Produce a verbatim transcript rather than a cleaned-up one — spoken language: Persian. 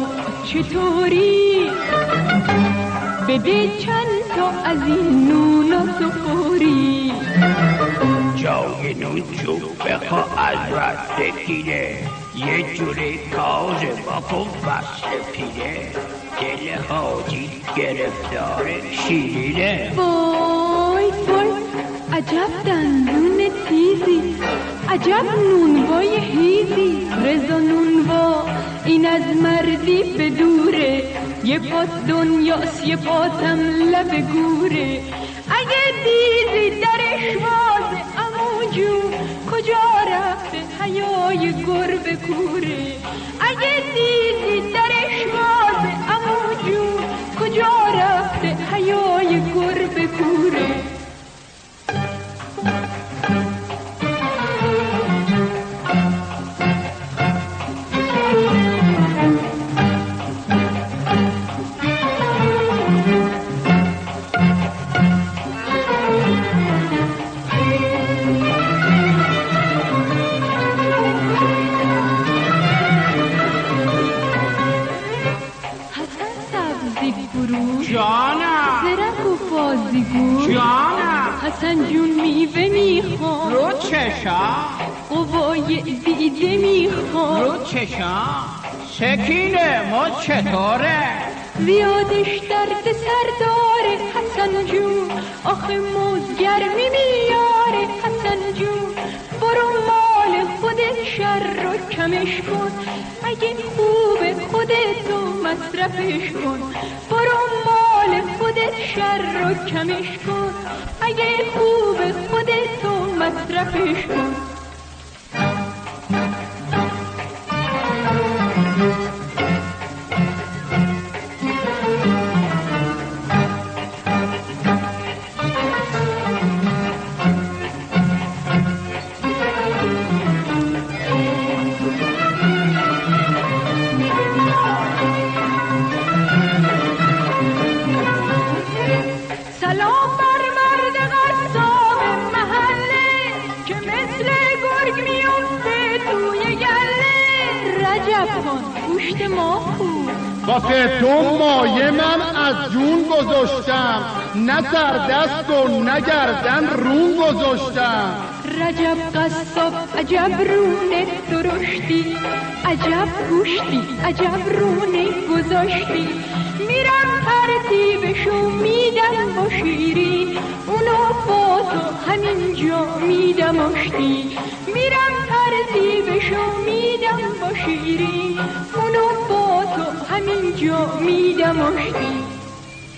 چطوری؟ بده چند تا از این نونا سخوری. جای نون جو بخوا از رد بگیره، یه جوری تازه بکن بسته پیره، دل حاجی گرفتار شیرینه. وای وای عجب دندون تیزی، عجب نونوای هیزی. رضا نونوا این از مردی به دوره، یه پاس دنیاست یه پاسم لب گوره. اگه دیدی درش وازه عمو جون، کجا رفته حیای گربه کوره. اگه دیدی درش وازه عمو جون، کجا رفته حیای گربه کوره. جانم زرک و بازیگو جانم حسن جون میوه میخوام رو چشم قوای دیده میخوام رو چشم سکینه ما چطوره زیادش درد سر داره حسن جون آخه موز گرمی میاره حسن جون برو مال خودت شر رو کمش کن اگه خوبه خودتو مصرفش کن برو مال خودت شر رو کمش کن اگه خوبه خودتو مصرفش کن سلام بر مرد قصاب محله که مثل گرگ میفته توی گله رجب کن گوشت ما خوب واسه تو مایه من از جون گذاشتم نه سر دست و نه گردن رون گذاشتم رجب قصاب عجب رونه درشتی عجب گوشتی عجب رونه گذاشتی میرم ترتیبشو میدم با شیرین اونو با تو همینجا میدم آشتی میرم ترتیبشو میدم با شیرین اونو با تو همینجا میدم آشتی